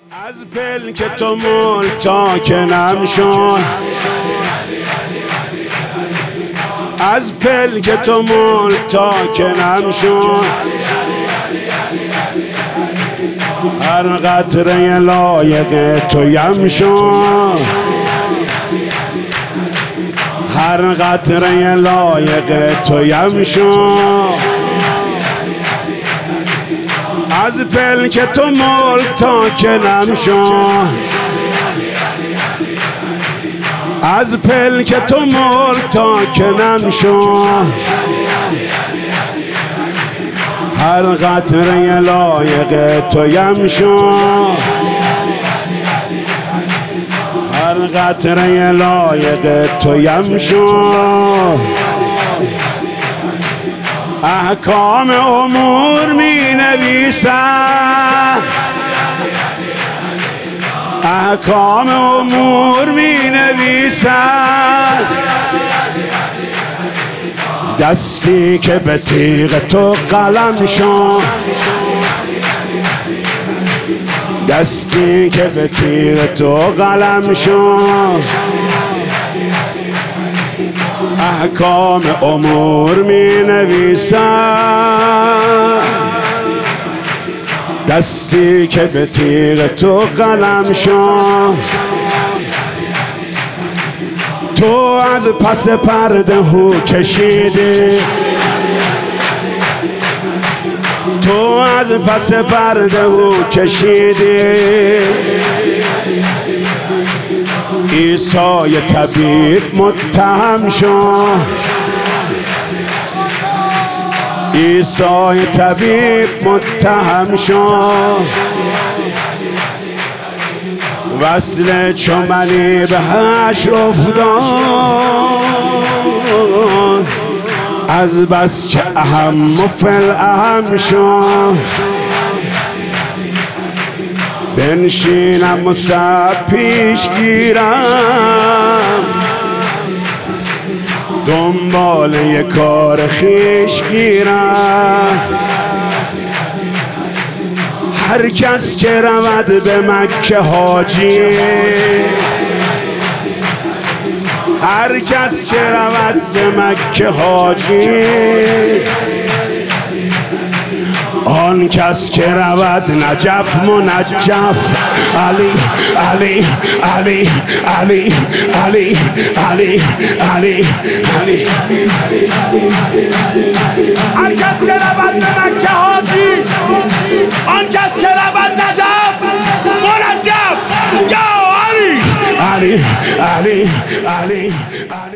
از پلک تو ملتاکنم شد، از پلک تو ملتاکنم شد، هر قطره لایق تویم شد، هر قطره لایق تویم شد، از پلک تو ملتاکنم شد، از پلک تو ملتاکنم شد، هر قطره لایق تویم شد، هر قطره لایق تویم شد. احکام امور می نویسم، احکام امور می نویسم، دستی که به تیغ تو قلم شد، دستی که به تیغ تو قلم شد، احکام امور می نویسم، دستی که به تیغ تو قلم شد. تو از پس پرده هو کشیدی، تو از پس پرده هو کشیدی، عیسی طبیب متهم شد، عیسی طبیب متهم شد، وصل چو منی به حشر افتاد، از بس که اهم و فالاهم شد، بنشینم و سب پیش گیرم، دنبال یک کار خویش گیرم، هر کس که رود به مکه حاجی، هر کس که رود به مکه حاجی، آن کس که رود نجف منجف، علی علی علی علی علی علی علی علی، هر کس که رود به مکه حاجی، آن کس که رود نجف منجف، یا علی علی علی علی علی.